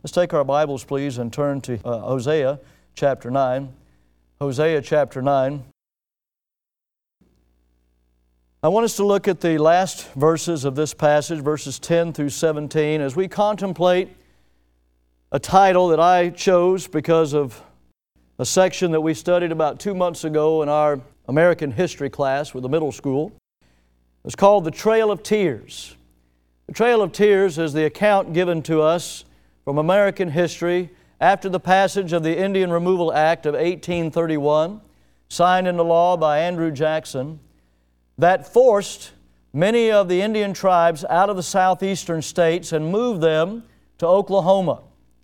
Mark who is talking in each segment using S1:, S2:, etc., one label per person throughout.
S1: Let's take our Bibles, please, and turn to Hosea chapter 9. Hosea chapter 9. I want us to look at the last verses of this passage, verses 10 through 17, as we contemplate a title that I chose because of a section that we studied about 2 months ago in our American history class with the middle school. It's called The Trail of Tears. The Trail of Tears is the account given to us from American history after the passage of the Indian Removal Act of 1831, signed into law by Andrew Jackson, that forced many of the Indian tribes out of the southeastern states and moved them to Oklahoma.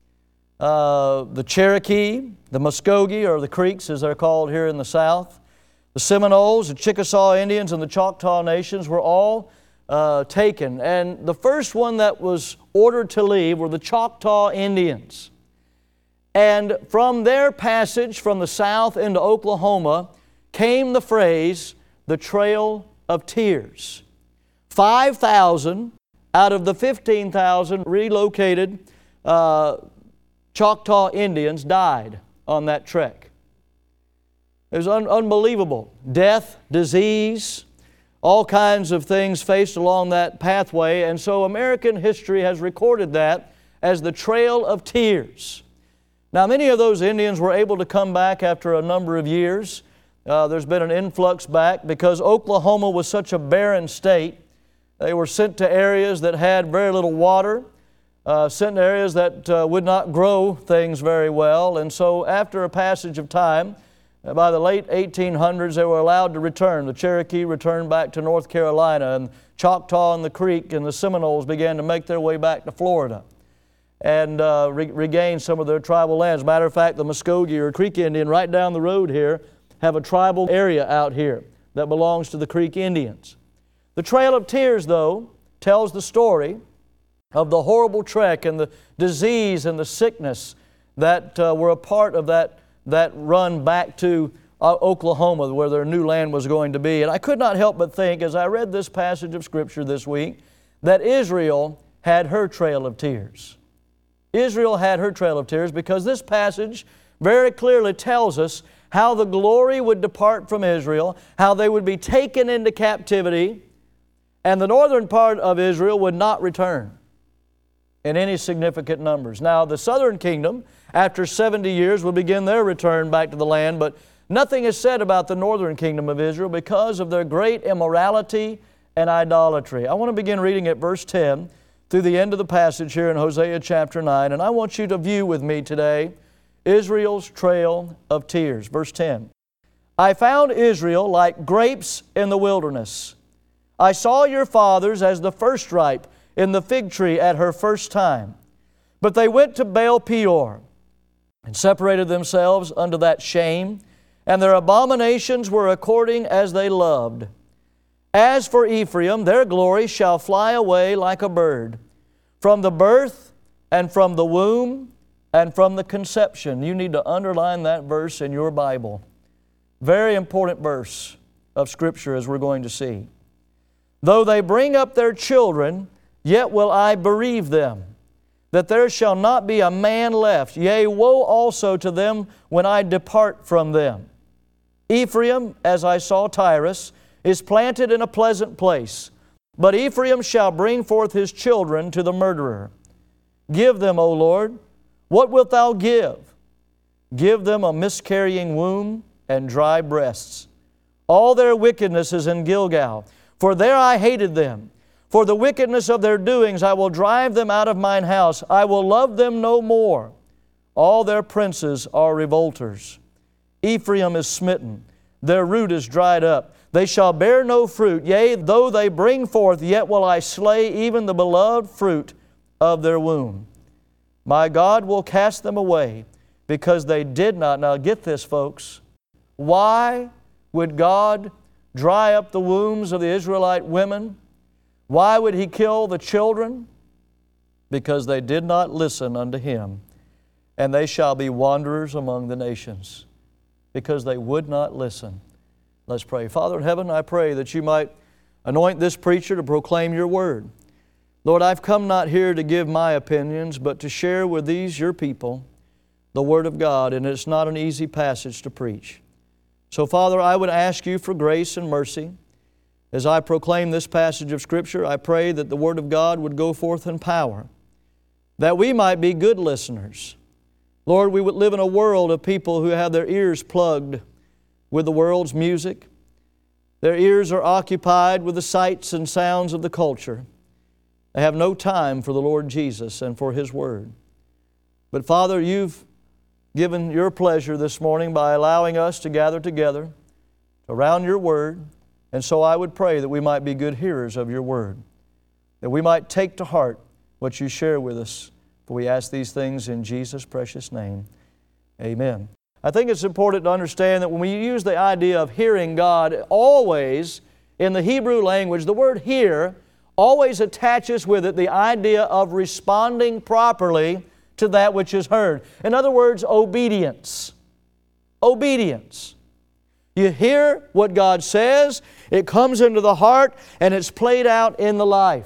S1: The Cherokee, the Muskogee, or the Creeks as they're called here in the South, the Seminoles, the Chickasaw Indians, and the Choctaw Nations were all taken. And the first one that was ordered to leave were the Choctaw Indians. And from their passage from the South into Oklahoma came the phrase, the Trail of Tears. 5,000 out of the 15,000 relocated Choctaw Indians died on that trek. It was unbelievable. Death, disease, all kinds of things faced along that pathway. And so American history has recorded that as the Trail of Tears. Now, many of those Indians were able to come back after a number of years. There's been an influx back because Oklahoma was such a barren state. They were sent to areas that had very little water, sent to areas that would not grow things very well. And so after a passage of time, by the late 1800s, they were allowed to return. The Cherokee returned back to North Carolina, and Choctaw and the Creek and the Seminoles began to make their way back to Florida and regain some of their tribal lands. Matter of fact, the Muskogee or Creek Indian right down the road here have a tribal area out here that belongs to the Creek Indians. The Trail of Tears, though, tells the story of the horrible trek and the disease and the sickness that were a part of that run back to Oklahoma where their new land was going to be. And I could not help but think as I read this passage of Scripture this week that Israel had her trail of tears. Israel had her trail of tears because this passage very clearly tells us how the glory would depart from Israel, how they would be taken into captivity, and the northern part of Israel would not return in any significant numbers. Now, the southern kingdom, after 70 years, will begin their return back to the land, but nothing is said about the northern kingdom of Israel because of their great immorality and idolatry. I want to begin reading at verse 10 through the end of the passage here in Hosea chapter 9, and I want you to view with me today Israel's trail of tears. Verse 10. I found Israel like grapes in the wilderness. I saw your fathers as the first ripe in the fig tree at her first time. But they went to Baal Peor and separated themselves unto that shame, and their abominations were according as they loved. As for Ephraim, their glory shall fly away like a bird, from the birth and from the womb and from the conception. You need to underline that verse in your Bible. Very important verse of Scripture as we're going to see. Though they bring up their children, yet will I bereave them, that there shall not be a man left. Yea, woe also to them when I depart from them. Ephraim, as I saw Tyrus, is planted in a pleasant place, but Ephraim shall bring forth his children to the murderer. Give them, O Lord, what wilt Thou give? Give them a miscarrying womb and dry breasts. All their wickedness is in Gilgal, for there I hated them. For the wickedness of their doings I will drive them out of mine house. I will love them no more. All their princes are revolters. Ephraim is smitten. Their root is dried up. They shall bear no fruit. Yea, though they bring forth, yet will I slay even the beloved fruit of their womb. My God will cast them away because they did not. Now get this, folks. Why would God dry up the wombs of the Israelite women? Why would He kill the children? Because they did not listen unto Him. And they shall be wanderers among the nations, because they would not listen. Let's pray. Father in heaven, I pray that You might anoint this preacher to proclaim Your Word. Lord, I've come not here to give my opinions, but to share with these, your people, the Word of God, and it's not an easy passage to preach. So, Father, I would ask You for grace and mercy. As I proclaim this passage of Scripture, I pray that the Word of God would go forth in power, that we might be good listeners. Lord, we would live in a world of people who have their ears plugged with the world's music. Their ears are occupied with the sights and sounds of the culture. They have no time for the Lord Jesus and for His Word. But Father, You've given Your pleasure this morning by allowing us to gather together around Your Word. And so I would pray that we might be good hearers of Your Word, that we might take to heart what You share with us. For we ask these things in Jesus' precious name. Amen. I think it's important to understand that when we use the idea of hearing God, always in the Hebrew language, the word hear always attaches with it the idea of responding properly to that which is heard. In other words, obedience. Obedience. You hear what God says, it comes into the heart, and it's played out in the life.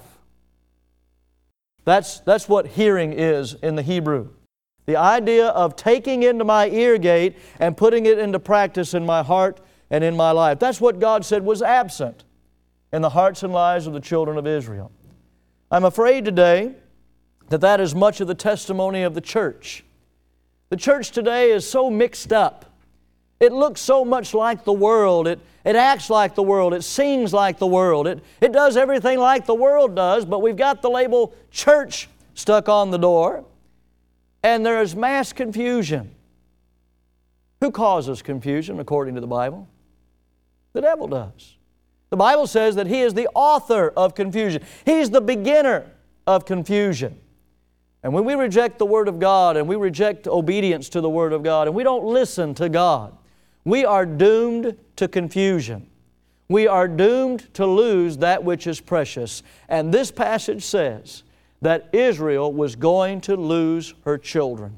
S1: That's what hearing is in the Hebrew. The idea of taking into my ear gate and putting it into practice in my heart and in my life. That's what God said was absent in the hearts and lives of the children of Israel. I'm afraid today that is much of the testimony of the church. The church today is so mixed up. It looks so much like the world. It acts like the world. It sings like the world. It does everything like the world does, but we've got the label church stuck on the door, and there is mass confusion. Who causes confusion according to the Bible? The devil does. The Bible says that he is the author of confusion. He's the beginner of confusion. And when we reject the Word of God and we reject obedience to the Word of God and we don't listen to God, we are doomed to confusion. We are doomed to lose that which is precious. And this passage says that Israel was going to lose her children.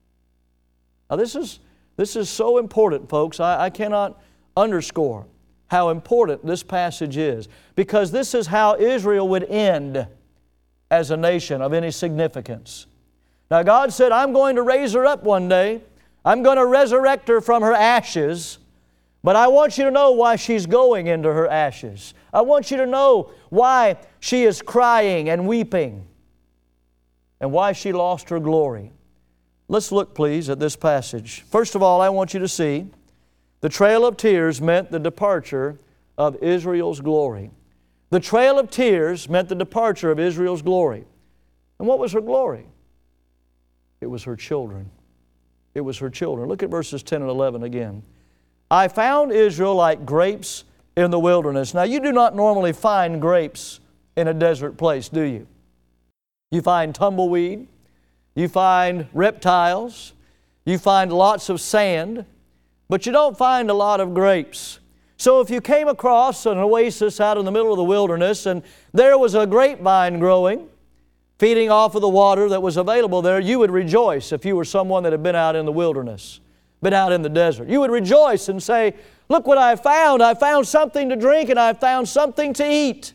S1: Now this is so important, folks. I cannot underscore how important this passage is, because this is how Israel would end as a nation of any significance. Now God said, I'm going to raise her up one day. I'm going to resurrect her from her ashes, but I want you to know why she's going into her ashes. I want you to know why she is crying and weeping and why she lost her glory. Let's look, please, at this passage. First of all, I want you to see the trail of tears meant the departure of Israel's glory. The trail of tears meant the departure of Israel's glory. And what was her glory? It was her children. It was her children. Look at verses 10 and 11 again. I found Israel like grapes in the wilderness. Now, you do not normally find grapes in a desert place, do you? You find tumbleweed. You find reptiles. You find lots of sand. But you don't find a lot of grapes. So if you came across an oasis out in the middle of the wilderness and there was a grapevine growing, feeding off of the water that was available there, you would rejoice if you were someone that had been out in the wilderness, been out in the desert. You would rejoice and say, look what I found. I found something to drink and I found something to eat.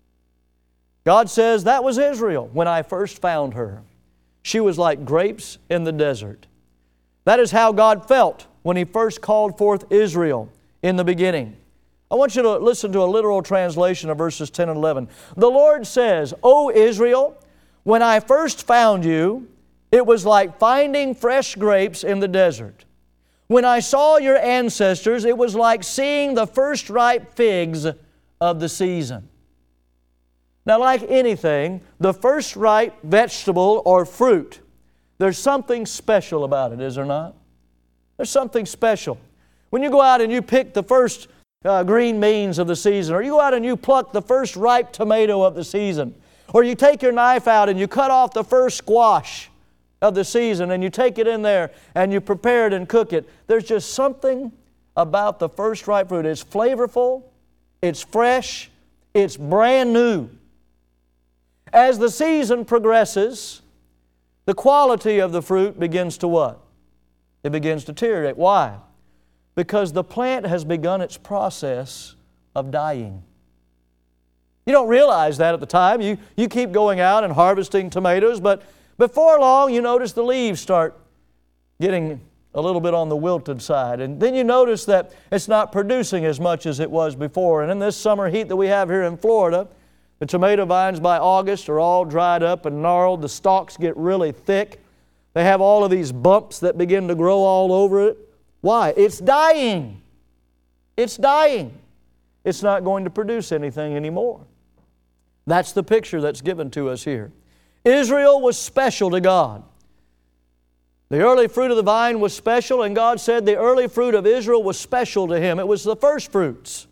S1: God says that was Israel when I first found her. She was like grapes in the desert. That is how God felt when He first called forth Israel in the beginning. I want you to listen to a literal translation of verses 10 and 11. The Lord says, O Israel, when I first found you, it was like finding fresh grapes in the desert. When I saw your ancestors, it was like seeing the first ripe figs of the season. Now, like anything, the first ripe vegetable or fruit, there's something special about it, is there not? There's something special. When you go out and you pick the first green beans of the season, or you go out and you pluck the first ripe tomato of the season, or you take your knife out and you cut off the first squash of the season and you take it in there and you prepare it and cook it, there's just something about the first ripe fruit. It's flavorful, it's fresh, it's brand new. As the season progresses, the quality of the fruit begins to what? It begins to deteriorate. Why? Because the plant has begun its process of dying. You don't realize that at the time. You keep going out and harvesting tomatoes, but before long you notice the leaves start getting a little bit on the wilted side. And then you notice that it's not producing as much as it was before. And in this summer heat that we have here in Florida, the tomato vines by August are all dried up and gnarled. The stalks get really thick. They have all of these bumps that begin to grow all over it. Why? It's dying. It's dying. It's not going to produce anything anymore. That's the picture that's given to us here. Israel was special to God. The early fruit of the vine was special, and God said the early fruit of Israel was special to Him. It was the first fruits.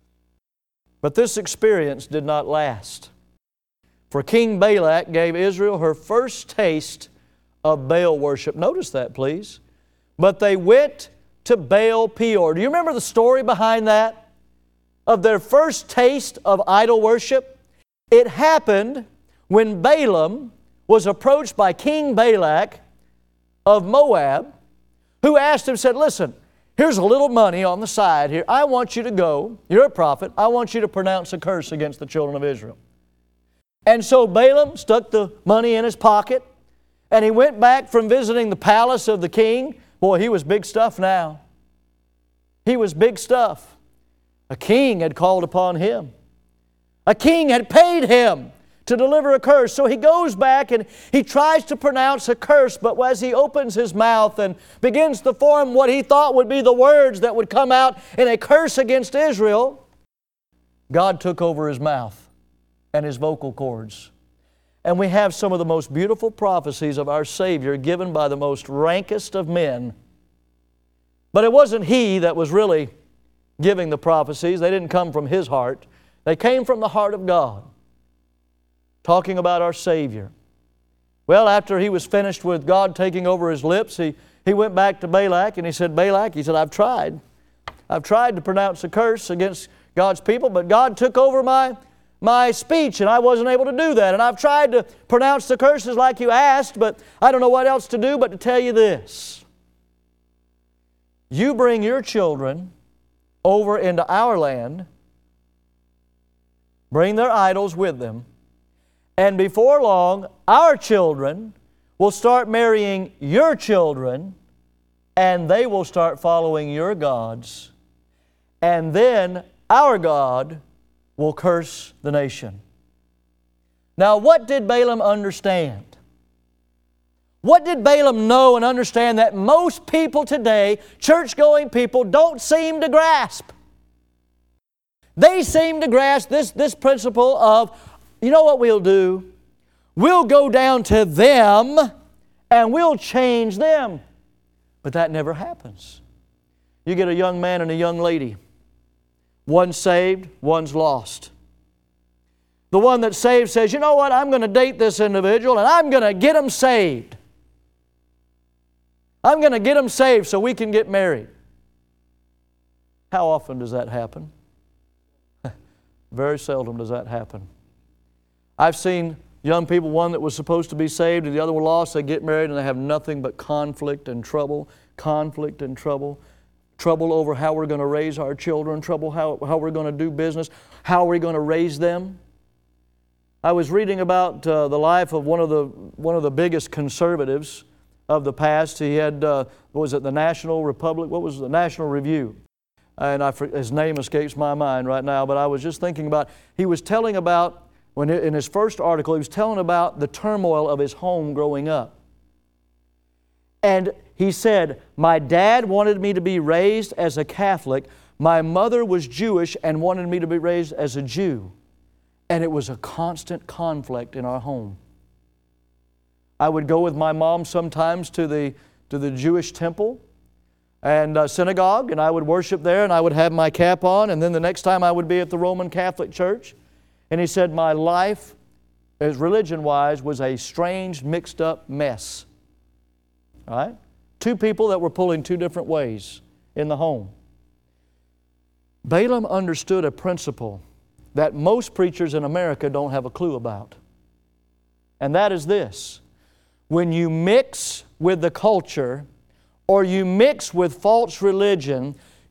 S1: But this experience did not last. For King Balak gave Israel her first taste of Baal worship. Notice that, please. But they went to Baal Peor. Do you remember the story behind that? Of their first taste of idol worship? It happened when Balaam was approached by King Balak of Moab, who asked him, said, listen, here's a little money on the side here. I want you to go, you're a prophet, I want you to pronounce a curse against the children of Israel. And so Balaam stuck the money in his pocket, and he went back from visiting the palace of the king. Boy, he was big stuff now. He was big stuff. A king had called upon him. A king had paid him to deliver a curse. So he goes back and he tries to pronounce a curse, but as he opens his mouth and begins to form what he thought would be the words that would come out in a curse against Israel, God took over his mouth and his vocal cords. And we have some of the most beautiful prophecies of our Savior given by the most rankest of men. But it wasn't he that was really giving the prophecies. They didn't come from his heart. They came from the heart of God, talking about our Savior. Well, after he was finished with God taking over his lips, he went back to Balak and he said, Balak, he said, I've tried to pronounce a curse against God's people, but God took over my speech and I wasn't able to do that. And I've tried to pronounce the curses like you asked, but I don't know what else to do but to tell you this. You bring your children over into our land, bring their idols with them, and before long, our children will start marrying your children, and they will start following your gods. And then our God will curse the nation. Now, what did Balaam understand? What did Balaam know and understand that most people today, church-going people, don't seem to grasp? They seem to grasp this principle of, you know what we'll do? We'll go down to them and we'll change them. But that never happens. You get a young man and a young lady. One's saved, one's lost. The one that's saved says, you know what, I'm going to date this individual and I'm going to get them saved. I'm going to get them saved so we can get married. How often does that happen? Very seldom does that happen. I've seen young people, one that was supposed to be saved and the other one lost, they get married and they have nothing but conflict and trouble, trouble over how we're going to raise our children, trouble how we're going to do business, how we're going to raise them. I was reading about the life of one of the biggest conservatives of the past. He had, what was it, the National Republic? What was the National Review? And his name escapes my mind right now, but I was just thinking about, he was telling about, in his first article, he was telling about the turmoil of his home growing up. And he said, my dad wanted me to be raised as a Catholic. My mother was Jewish and wanted me to be raised as a Jew. And it was a constant conflict in our home. I would go with my mom sometimes to the Jewish temple and synagogue, and I would worship there, and I would have my cap on, and then the next time I would be at the Roman Catholic Church. And he said, my life, as religion-wise, was a strange, mixed-up mess. All right? Two people that were pulling two different ways in the home. Balaam understood a principle that most preachers in America don't have a clue about. And that is this. When you mix with the culture or you mix with false religion,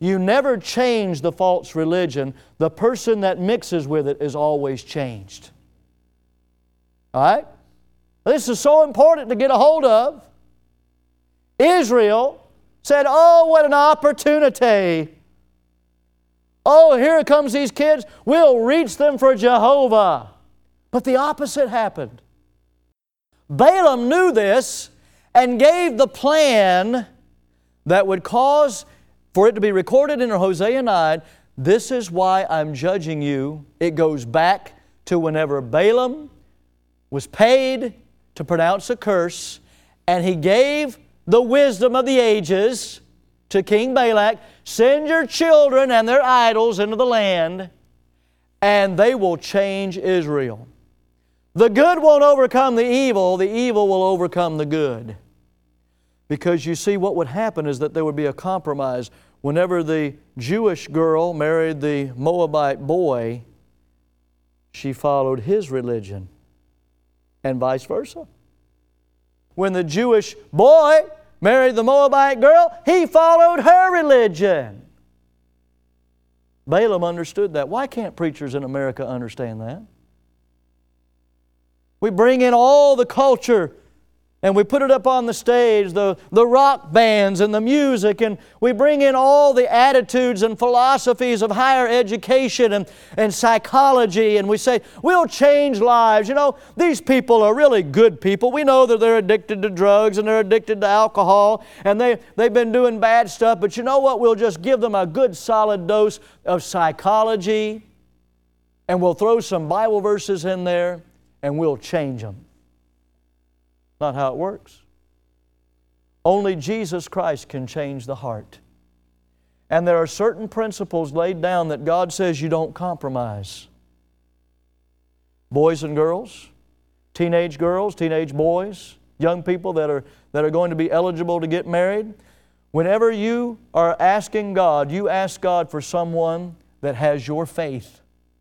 S1: you never change the false religion. The person that mixes with it is always changed. All right? This is so important to get a hold of. Israel said, oh, what an opportunity. Oh, here comes these kids. We'll reach them for Jehovah. But the opposite happened. Balaam knew this and gave the plan that would cause for it to be recorded in Hosea 9. This is why I'm judging you. It goes back to whenever Balaam was paid to pronounce a curse, and he gave the wisdom of the ages to King Balak. Send your children and their idols into the land, and they will change Israel. The good won't overcome the evil will overcome the good. Because you see, what would happen is that there would be a compromise. Whenever the Jewish girl married the Moabite boy, she followed his religion, and vice versa. When the Jewish boy married the Moabite girl, he followed her religion. Balaam understood that. Why can't preachers in America understand that? We bring in all the culture and we put it up on the stage, the rock bands and the music, and we bring in all the attitudes and philosophies of higher education and psychology, and we say, we'll change lives. You know, these people are really good people. We know that they're addicted to drugs and they're addicted to alcohol, and they've been doing bad stuff, but you know what? We'll just give them a good solid dose of psychology, and we'll throw some Bible verses in there, and we'll change them. Not how it works. Only Jesus Christ can change the heart. And there are certain principles laid down that God says you don't compromise. Boys and girls, teenage boys, young people that are going to be eligible to get married. Whenever you are asking God, you ask God for someone that has your faith.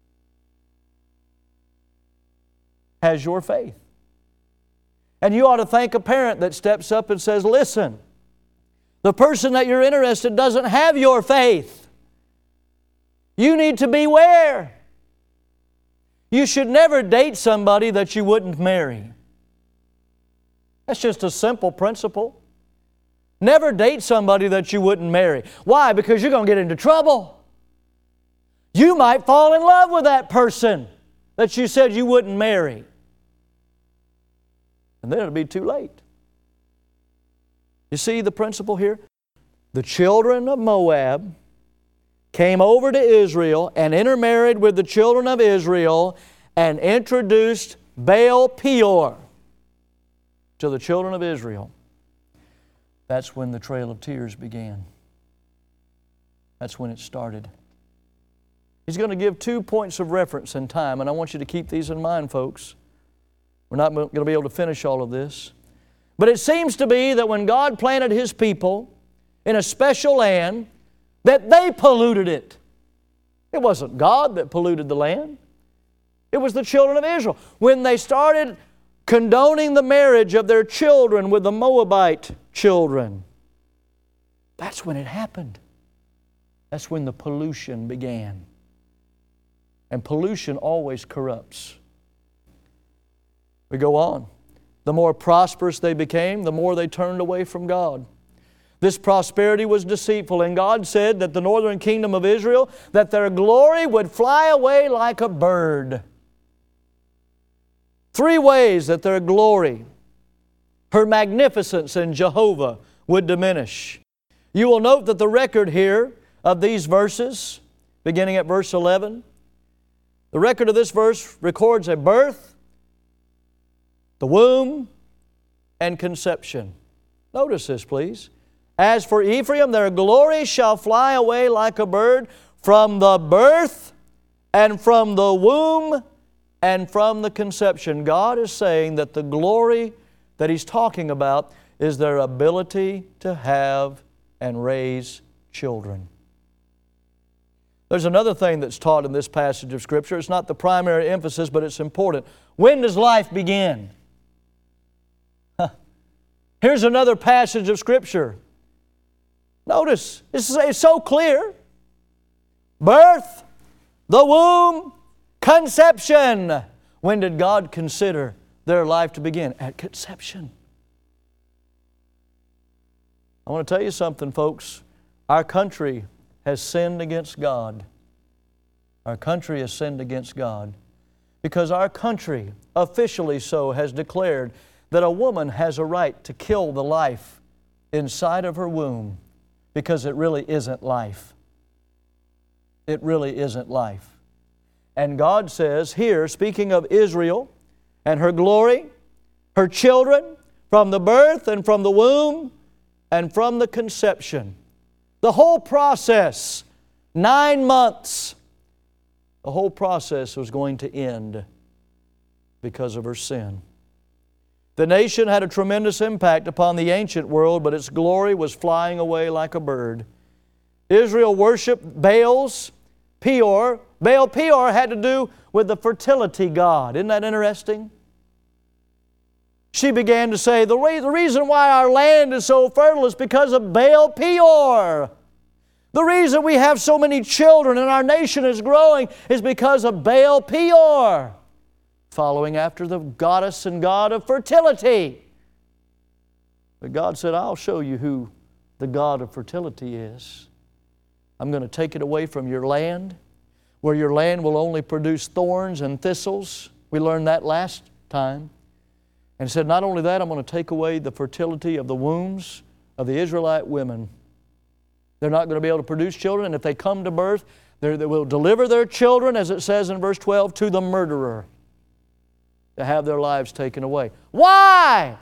S1: Has your faith. And you ought to thank a parent that steps up and says, listen, the person that you're interested in doesn't have your faith. You need to beware. You should never date somebody that you wouldn't marry. That's just a simple principle. Never date somebody that you wouldn't marry. Why? Because you're going to get into trouble. You might fall in love with that person that you said you wouldn't marry. And then it'll be too late. You see the principle here? The children of Moab came over to Israel and intermarried with the children of Israel and introduced Baal Peor to the children of Israel. That's when the Trail of Tears began. That's when it started. He's going to give 2 points of reference in time, and I want you to keep these in mind, folks. We're not going to be able to finish all of this. But it seems to be that when God planted His people in a special land, that they polluted it. It wasn't God that polluted the land. It was the children of Israel. When they started condoning the marriage of their children with the Moabite children, that's when it happened. That's when the pollution began. And pollution always corrupts. We go on. The more prosperous they became, the more they turned away from God. This prosperity was deceitful, and God said that the northern kingdom of Israel, that their glory would fly away like a bird. 3 ways that their glory, her magnificence in Jehovah, would diminish. You will note that the record here of these verses, beginning at verse 11, the record of this verse records a birth, the womb, and conception. Notice this, please. As for Ephraim, their glory shall fly away like a bird from the birth and from the womb and from the conception. God is saying that the glory that He's talking about is their ability to have and raise children. There's another thing that's taught in this passage of Scripture. It's not the primary emphasis, but it's important. When does life begin? Here's another passage of Scripture. Notice, it's so clear. Birth, the womb, conception. When did God consider their life to begin? At conception. I want to tell you something, folks. Our country has sinned against God. Our country has sinned against God because our country, officially so, has declared that a woman has a right to kill the life inside of her womb because it really isn't life. It really isn't life. And God says here, speaking of Israel and her glory, her children, from the birth and from the womb and from the conception, the whole process, 9 months, the whole process was going to end because of her sin. The nation had a tremendous impact upon the ancient world, but its glory was flying away like a bird. Israel worshiped Baal's Peor. Baal Peor had to do with the fertility god. Isn't that interesting? She began to say, the reason why our land is so fertile is because of Baal Peor. The reason we have so many children and our nation is growing is because of Baal Peor, following after the goddess and god of fertility. But God said, I'll show you who the god of fertility is. I'm going to take it away from your land, where your land will only produce thorns and thistles. We learned that last time. And He said, not only that, I'm going to take away the fertility of the wombs of the Israelite women. They're not going to be able to produce children, and if they come to birth, they will deliver their children, as it says in verse 12, to the murderer, to have their lives taken away. Why?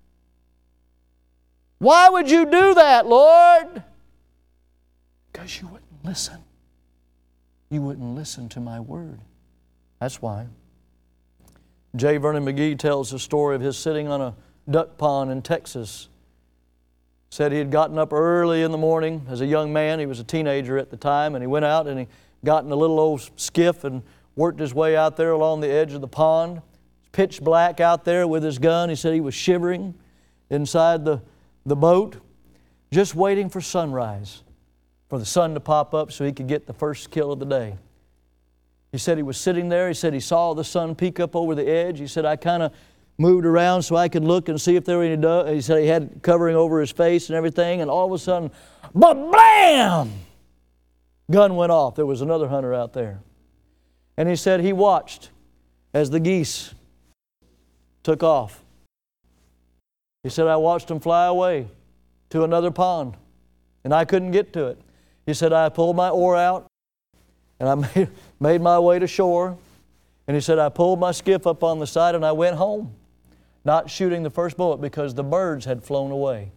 S1: Why would you do that, Lord? Because you wouldn't listen. You wouldn't listen to my word. That's why. J. Vernon McGee tells the story of his sitting on a duck pond in Texas. Said he had gotten up early in the morning as a young man. He was a teenager at the time, and he went out and he got in a little old skiff and worked his way out there along the edge of the pond. Pitch black out there with his gun. He said he was shivering inside the boat, just waiting for sunrise, for the sun to pop up so he could get the first kill of the day. He said he was sitting there. He said he saw the sun peek up over the edge. He said, I kind of moved around so I could look and see if there were any doves. He said he had covering over his face and everything, and all of a sudden, blam! Gun went off. There was another hunter out there. And he said he watched as the geese took off. He said, I watched them fly away to another pond, and I couldn't get to it. He said, I pulled my oar out, and I made my way to shore. And he said, I pulled my skiff up on the side, and I went home, not shooting the first bullet because the birds had flown away.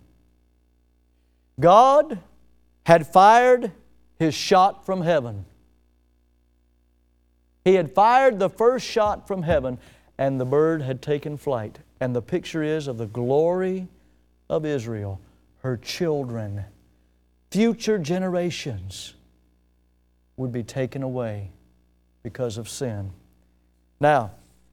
S1: God had fired His shot from heaven. He had fired the first shot from heaven, and the bird had taken flight. And the picture is of the glory of Israel, her children, future generations would be taken away because of sin. Now,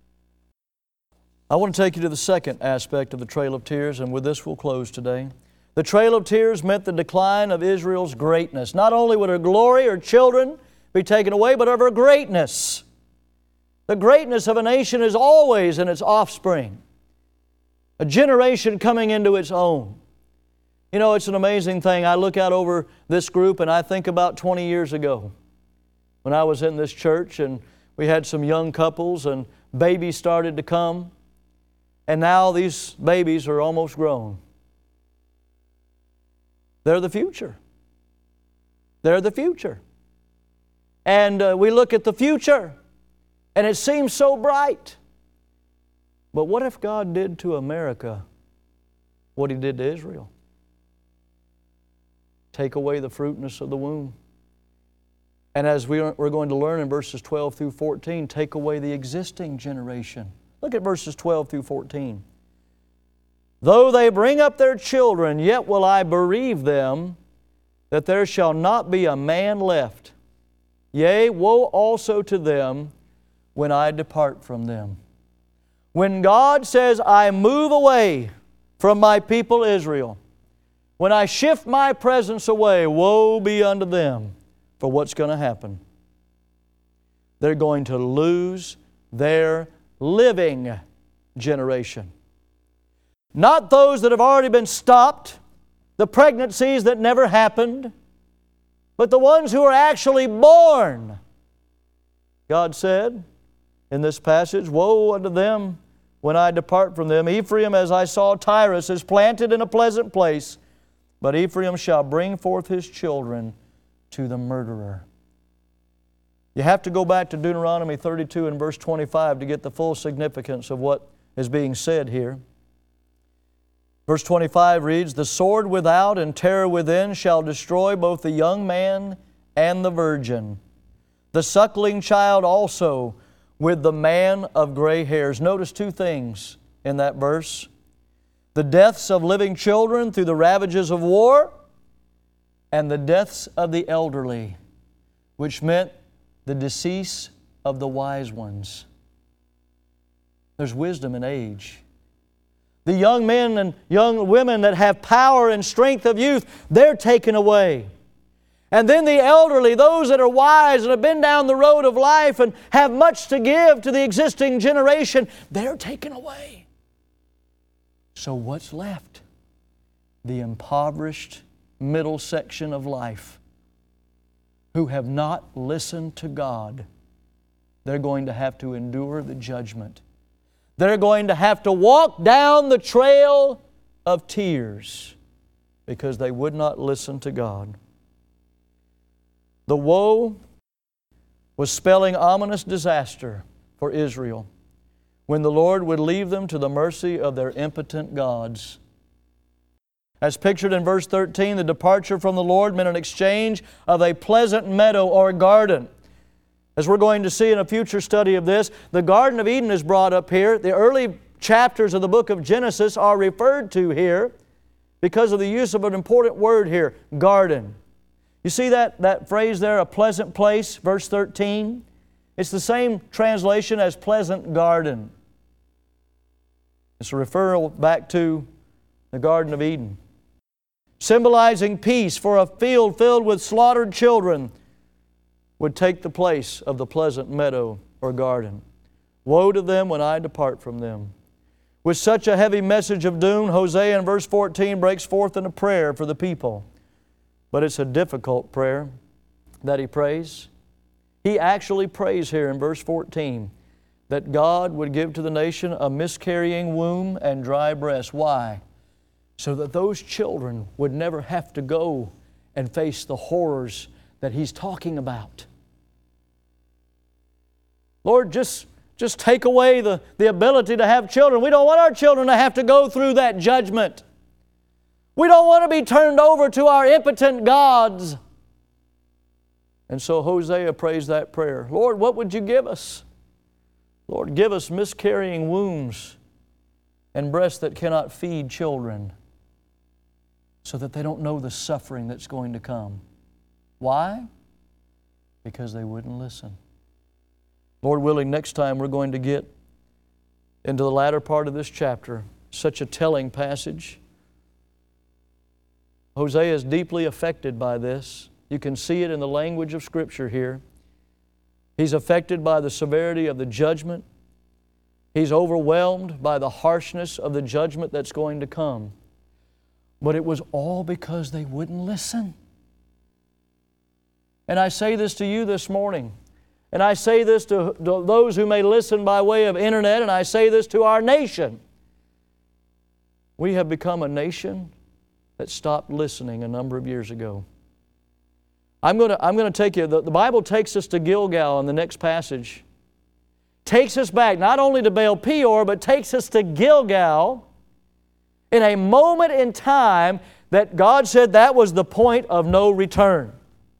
S1: I want to take you to the second aspect of the Trail of Tears, and with this we'll close today. The Trail of Tears meant the decline of Israel's greatness. Not only would her glory, her children be taken away, but of her greatness. The greatness of a nation is always in its offspring. A generation coming into its own. You know, it's an amazing thing. I look out over this group and I think about 20 years ago when I was in this church and we had some young couples and babies started to come. And now these babies are almost grown. They're the future. They're the future. And we look at the future and it seems so bright. But what if God did to America what He did to Israel? Take away the fruitfulness of the womb. And as we're going to learn in verses 12 through 14, take away the existing generation. Look at verses 12 through 14. Though they bring up their children, yet will I bereave them, that there shall not be a man left. Yea, woe also to them when I depart from them. When God says, I move away from my people Israel, when I shift my presence away, woe be unto them for what's going to happen. They're going to lose their living generation. Not those that have already been stopped, the pregnancies that never happened, but the ones who are actually born. God said in this passage, woe unto them when I depart from them. Ephraim, as I saw Tyrus, is planted in a pleasant place, but Ephraim shall bring forth his children to the murderer. You have to go back to Deuteronomy 32 and verse 25 to get the full significance of what is being said here. Verse 25 reads, the sword without and terror within shall destroy both the young man and the virgin, the suckling child also with the man of gray hairs. Notice two things in that verse. The deaths of living children through the ravages of war, and the deaths of the elderly, which meant the decease of the wise ones. There's wisdom in age. The young men and young women that have power and strength of youth, they're taken away. And then the elderly, those that are wise and have been down the road of life and have much to give to the existing generation, they're taken away. So what's left? The impoverished middle section of life who have not listened to God. They're going to have to endure the judgment. They're going to have to walk down the trail of tears because they would not listen to God. The woe was spelling ominous disaster for Israel when the Lord would leave them to the mercy of their impotent gods. As pictured in verse 13, the departure from the Lord meant an exchange of a pleasant meadow or garden. As we're going to see in a future study of this, the Garden of Eden is brought up here. The early chapters of the book of Genesis are referred to here because of the use of an important word here, garden. You see that phrase there, a pleasant place, verse 13? It's the same translation as pleasant garden. It's a referral back to the Garden of Eden. Symbolizing peace, for a field filled with slaughtered children would take the place of the pleasant meadow or garden. Woe to them when I depart from them. With such a heavy message of doom, Hosea in verse 14 breaks forth in a prayer for the people. But it's a difficult prayer that he prays. He actually prays here in verse 14 that God would give to the nation a miscarrying womb and dry breast. Why? So that those children would never have to go and face the horrors that he's talking about. Lord, just take away the ability to have children. We don't want our children to have to go through that judgment. We don't want to be turned over to our impotent gods. And so Hosea prays that prayer. Lord, what would you give us? Lord, give us miscarrying wombs and breasts that cannot feed children so that they don't know the suffering that's going to come. Why? Because they wouldn't listen. Lord willing, next time we're going to get into the latter part of this chapter, such a telling passage. Hosea is deeply affected by this. You can see it in the language of Scripture here. He's affected by the severity of the judgment. He's overwhelmed by the harshness of the judgment that's going to come. But it was all because they wouldn't listen. And I say this to you this morning, and I say this to those who may listen by way of internet, and I say this to our nation. We have become a nation that stopped listening a number of years ago. I'm going to take you, the Bible takes us to Gilgal in the next passage. Takes us back not only to Baal Peor, but takes us to Gilgal in a moment in time that God said that was the point of no return.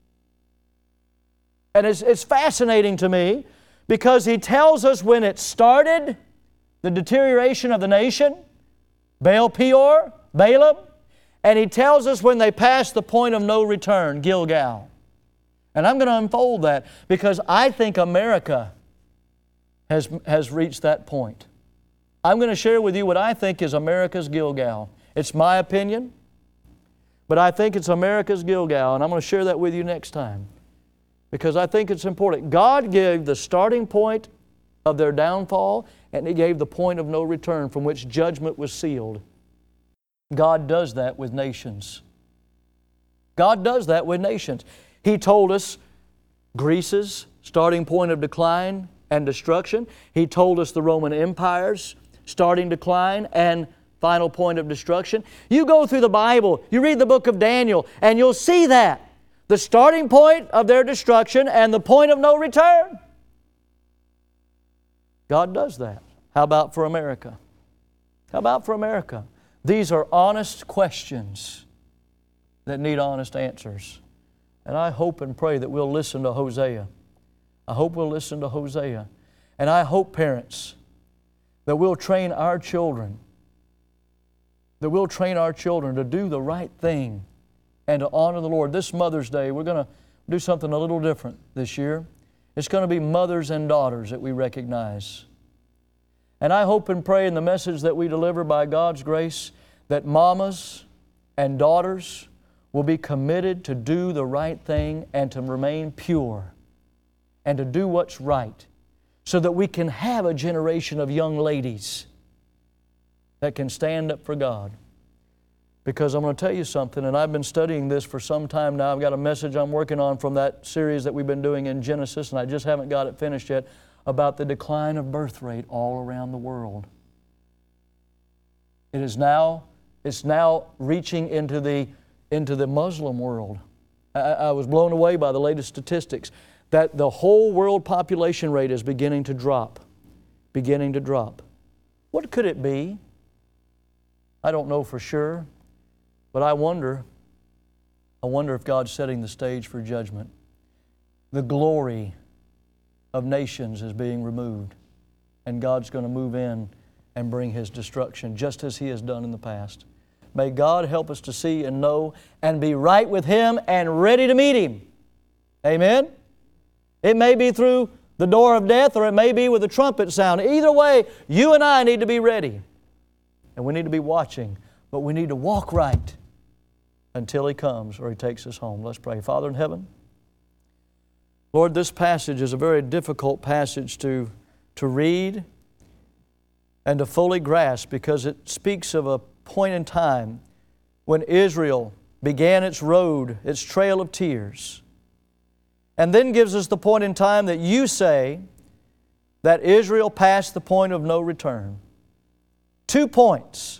S1: And it's fascinating to me because He tells us when it started, the deterioration of the nation, Baal Peor, Balaam, and He tells us when they passed the point of no return, Gilgal. And I'm going to unfold that because I think America has reached that point. I'm going to share with you what I think is America's Gilgal. It's my opinion. But I think it's America's Gilgal, and I'm going to share that with you next time, because I think it's important. God gave the starting point of their downfall, and He gave the point of no return from which judgment was sealed. God does that with nations. God does that with nations. He told us Greece's starting point of decline and destruction. He told us the Roman Empire's starting decline and final point of destruction. You go through the Bible, you read the book of Daniel, and you'll see that. The starting point of their destruction and the point of no return. God does that. How about for America? How about for America? These are honest questions that need honest answers. And I hope and pray that we'll listen to Hosea. I hope we'll listen to Hosea. And I hope, parents, that we'll train our children, to do the right thing and to honor the Lord. This Mother's Day, we're going to do something a little different this year. It's going to be mothers and daughters that we recognize. And I hope and pray in the message that we deliver by God's grace that mamas and daughters will be committed to do the right thing and to remain pure and to do what's right, so that we can have a generation of young ladies that can stand up for God. Because I'm going to tell you something, and I've been studying this for some time now. I've got a message I'm working on from that series that we've been doing in Genesis, and I just haven't got it finished yet, about the decline of birth rate all around the world. It's now reaching into the Muslim world. I was blown away by the latest statistics that the whole world population rate is beginning to drop. What could it be? I don't know for sure, but I wonder if God's setting the stage for judgment. The glory of nations is being removed, and God's going to move in and bring His destruction, just as He has done in the past. May God help us to see and know and be right with Him and ready to meet Him. Amen? It may be through the door of death, or it may be with a trumpet sound. Either way, you and I need to be ready. And we need to be watching, but we need to walk right until He comes or He takes us home. Let's pray. Father in heaven, Lord, this passage is a very difficult passage to read and to fully grasp, because it speaks of a point in time when Israel began its road, its trail of tears, and then gives us the point in time that you say that Israel passed the point of no return. 2 points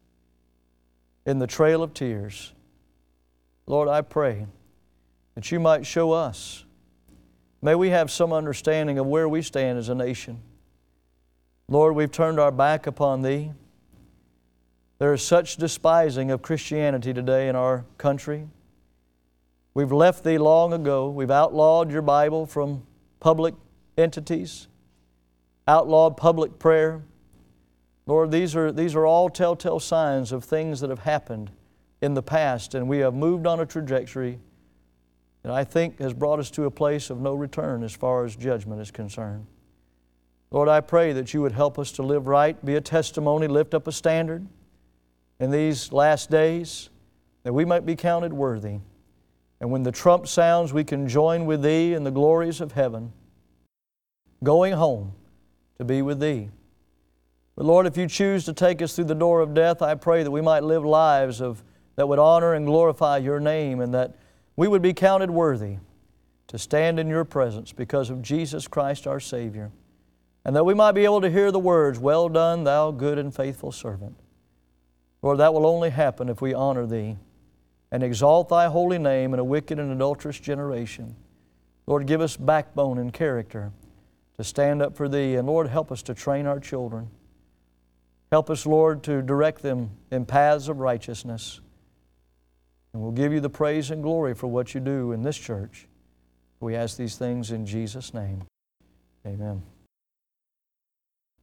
S1: in the trail of tears. Lord, I pray that you might show us. May we have some understanding of where we stand as a nation. Lord, we've turned our back upon Thee. There is such despising of Christianity today in our country. We've left Thee long ago. We've outlawed Your Bible from public entities, outlawed public prayer. Lord, these are all telltale signs of things that have happened in the past, and we have moved on a trajectory that I think has brought us to a place of no return as far as judgment is concerned. Lord, I pray that You would help us to live right, be a testimony, lift up a standard in these last days, that we might be counted worthy. And when the trump sounds, we can join with Thee in the glories of heaven, going home to be with Thee. But Lord, if You choose to take us through the door of death, I pray that we might live lives that would honor and glorify Your name, and that we would be counted worthy to stand in Your presence because of Jesus Christ our Savior, and that we might be able to hear the words, "Well done, thou good and faithful servant." Lord, that will only happen if we honor Thee and exalt Thy holy name in a wicked and adulterous generation. Lord, give us backbone and character to stand up for Thee, and Lord, help us to train our children. Help us, Lord, to direct them in paths of righteousness. And we'll give You the praise and glory for what You do in this church. We ask these things in Jesus' name. Amen.